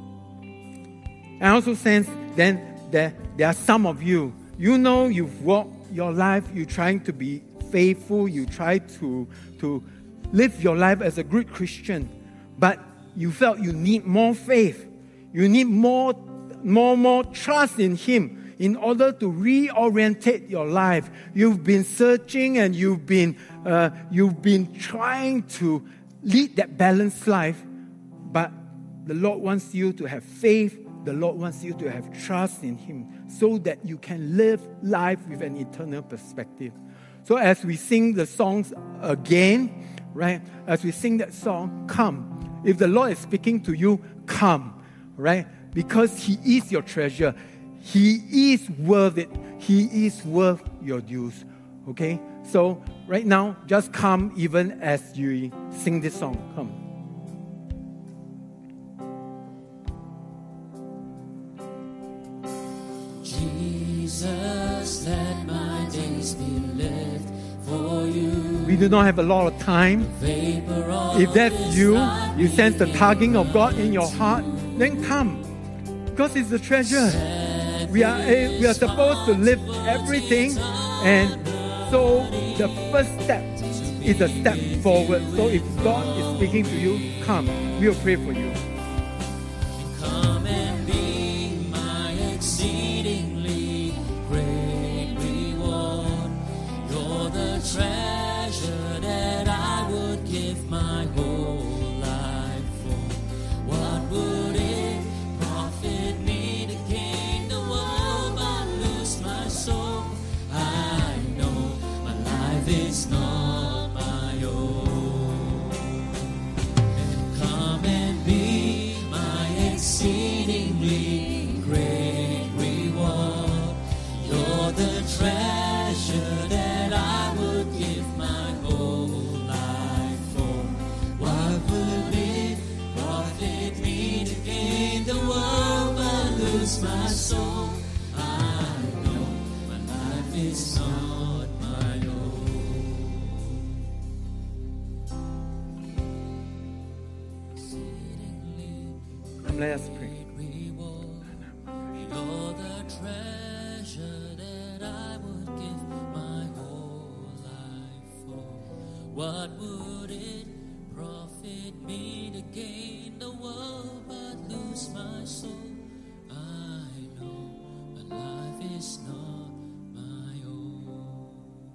Speaker 1: I also sense then that there are some of you, you know you've walked your life, you're trying to be faithful, you try to live your life as a good Christian, but you felt you need more faith. You need more trust in Him in order to reorientate your life. You've been searching and you've been trying to lead that balanced life, but the Lord wants you to have faith. The Lord wants you to have trust in Him so that you can live life with an eternal perspective. So as we sing the songs again, right? As we sing that song, come. If the Lord is speaking to you, come, right? Because He is your treasure. He is worth it. He is worth your dues. Okay? So right now, just come even as you sing this song. Come.
Speaker 2: Jesus, let my days be lived for you.
Speaker 1: We do not have a lot of time. If that's you, you sense the tugging of God in your heart, then come. Because it's a treasure. We are supposed to live everything, and so the first step is a step forward. So if God is speaking to you, come. We will pray for you.
Speaker 2: Come and be my exceedingly great reward. You're the treasure that I would give my whole life for. What would it profit me to gain the world but lose my soul? I know my life is not my own. Come and be my exceedingly great reward. You're the treasure that I would give my whole life for. What would it profit me to gain the world but lose my soul? I know my life is not my own.
Speaker 1: Come, let us pray.
Speaker 2: You're the treasure that I would give my whole life for. What would would it profit me to gain the world but lose my soul? I know my life is not my own.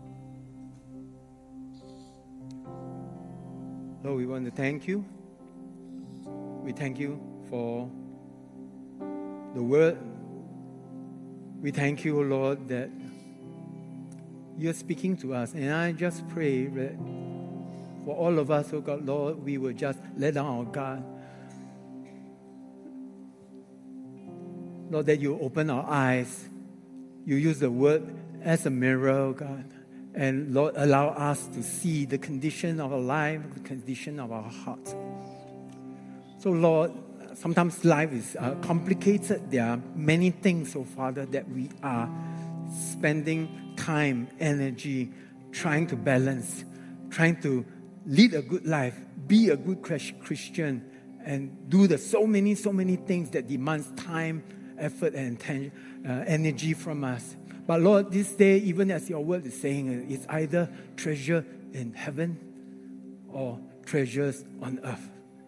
Speaker 1: Lord, we want to thank you. We thank you for the word. We thank you, Lord, that you're speaking to us. And I just pray that for all of us, oh God, Lord, we will just let down our guard. Lord, that you open our eyes. You use the word as a mirror, oh God. And Lord, allow us to see the condition of our life, the condition of our heart. So Lord, sometimes life is complicated. There are many things, oh Father, that we are spending time, energy, trying to balance, trying to lead a good life, be a good Christian, and do so many things that demands time, effort, and energy from us. But Lord, this day, even as your word is saying, it's either treasure in heaven or treasures on earth.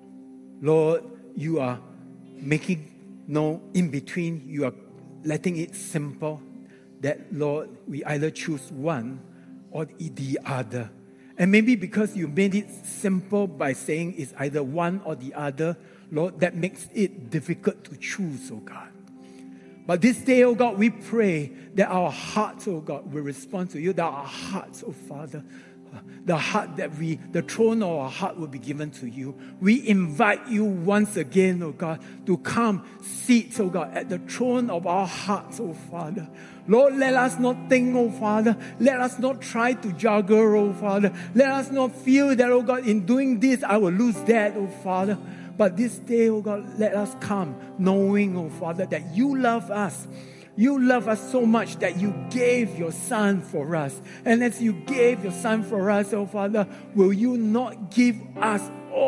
Speaker 1: Lord, you are making no in between. You are letting it simple that, Lord, we either choose one or the other. And maybe because you made it simple by saying it's either one or the other, Lord, that makes it difficult to choose, oh God. But this day, oh God, we pray that our hearts, oh God, will respond to you, that our hearts, oh Father, the heart the throne of our heart will be given to you. We invite you once again, oh God, to come sit, oh God, at the throne of our hearts, oh Father. Lord, let us not think, oh Father. Let us not try to juggle, oh Father. Let us not feel that, oh God, in doing this, I will lose that, oh Father. But this day, oh God, let us come knowing, oh Father, that you love us. You love us so much that you gave your Son for us. And as you gave your Son for us, oh Father, will you not give us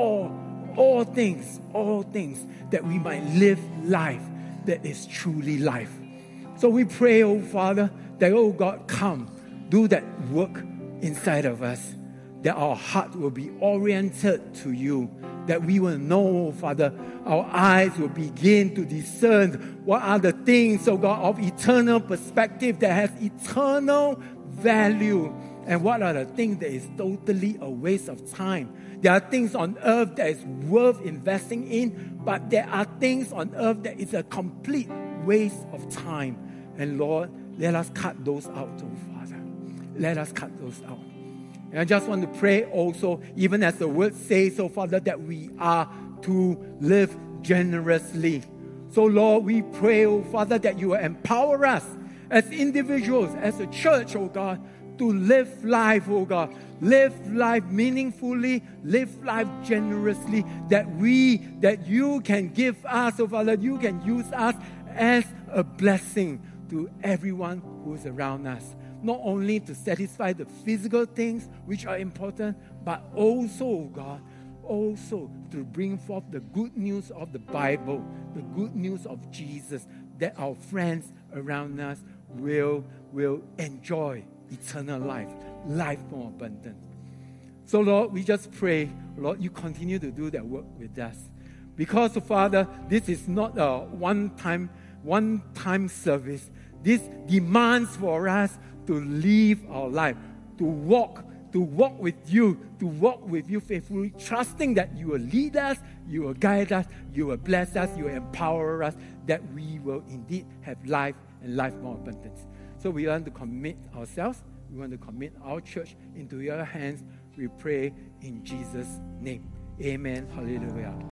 Speaker 1: all things that we might live life that is truly life. So we pray, oh Father, that, oh God, come, do that work inside of us, that our heart will be oriented to you, that we will know, Father, our eyes will begin to discern what are the things, oh God, of eternal perspective that has eternal value, and what are the things that is totally a waste of time. There are things on earth that is worth investing in, but there are things on earth that is a complete waste of time. And Lord, let us cut those out, oh Father. Let us cut those out. And I just want to pray also, even as the word says, oh Father, that we are to live generously. So Lord, we pray, oh Father, that you will empower us as individuals, as a church, oh God, to live life, oh God. Live life meaningfully, live life generously, that you can give us, oh Father, you can use us as a blessing to everyone who is around us. Not only to satisfy the physical things which are important, but also, oh God, also to bring forth the good news of the Bible, the good news of Jesus, that our friends around us will enjoy eternal life, life more abundant. So Lord, we just pray, Lord, you continue to do that work with us. Because, Father, this is not a one-time service. This demands for us to live our life, to walk with you faithfully, trusting that you will lead us, you will guide us, you will bless us, you will empower us, that we will indeed have life and life more abundant. So we want to commit ourselves, we want to commit our church into your hands. We pray in Jesus' name. Amen. Hallelujah.